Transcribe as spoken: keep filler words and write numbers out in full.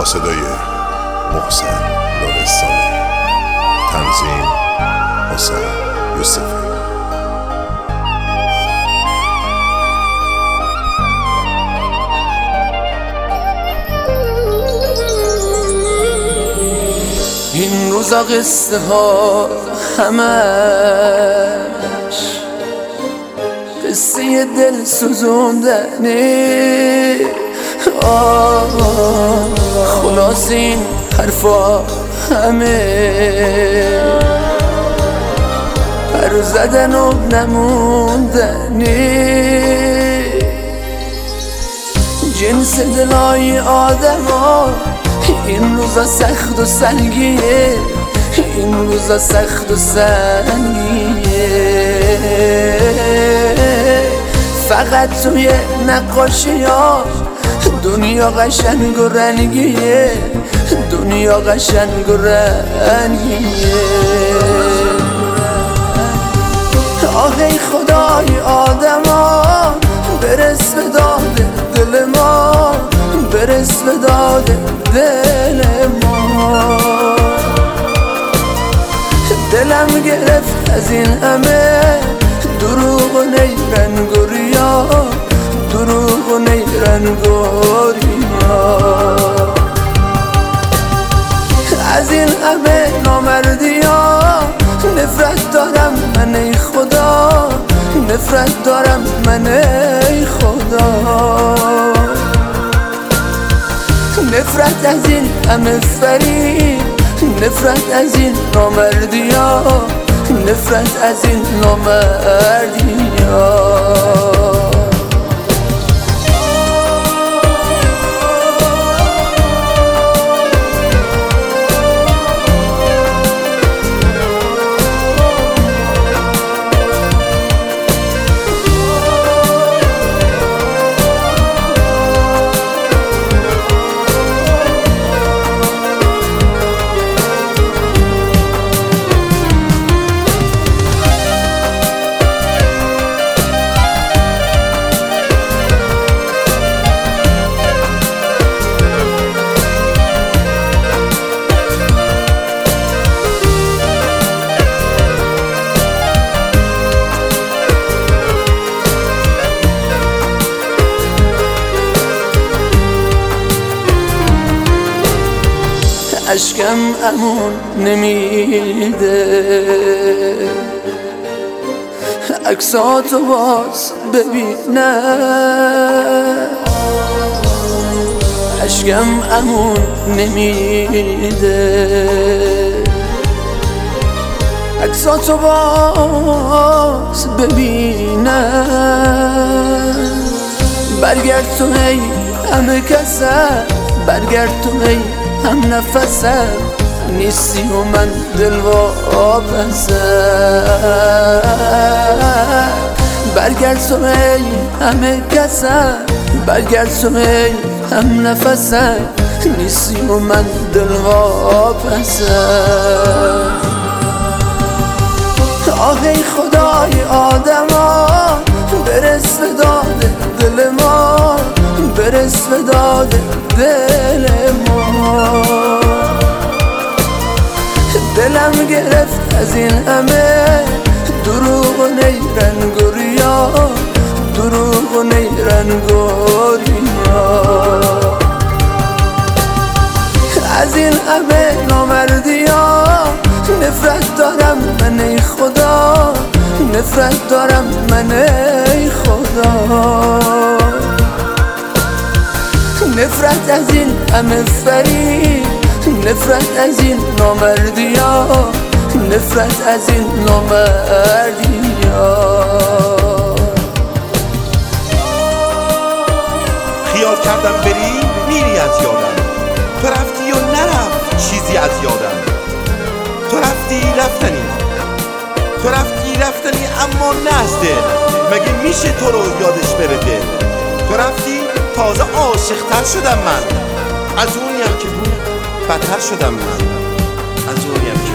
صدای محسن لرستانی، تنظیم حسین یوسفی. این روزا قصه ها همش قصه دل سوزوندنه. خلاص این حرفا همه پر زدن و نموندنه. جنس دلای آدم ها این روزا سخت و سنگیه، این روزا سخت و سنگیه. فقط توی نقاشی ها دنیا قشنگ و رنگیه، دنیا قشنگ و رنگیه. آه ای خدای آدم ها برس به داد دل ما، برس به داد دل ما. دلم گرفت از این همه دروغ و نیرنگ و ریا، دروغ و نیرنگ و ریا. از این همه نامردی ها نفرت دارم من ای خدا، نفرت دارم من ای خدا. نفرت از این همه فریب، نفرت از این نامردی ها، نفرت از این نامردی ها. اشکم امون نمیده عکساتو باز ببینم. اشکم امون نمیده عکساتو باز ببینم. برگرد تو ای همه کسم، برگرد تو ای هم نفسم، نیستی و من دل واپسم. برگرد تو ای همه کسم، برگرد تو ای هم نفسم، نیستی و من دل واپسم. آه ای خدای آدم ها برس به داد دل ما، برس به داد دل ما. دلم گرفت از این همه دروغ و نیرنگ و ریا، دروغ و نیرنگ و ریا. از این همه نامردی ها نفرت دارم من ای خدا، نفرت دارم من ای خدا. نفرت از این همه فریب، نفرت از این نامردی ها، نفرت از این نامردی ها. خیال کردم بری میری از یادم، تو رفتی و نرفت چیزی از یادم. تو رفتی رفتنی، تو رفتی رفتنی اما نه از دل. مگه میشه تو رو یادش بره دل؟ تو رفتی تازه عاشق‌تر شدم من، از اونیم که بود بدتر شدم من، از اونیم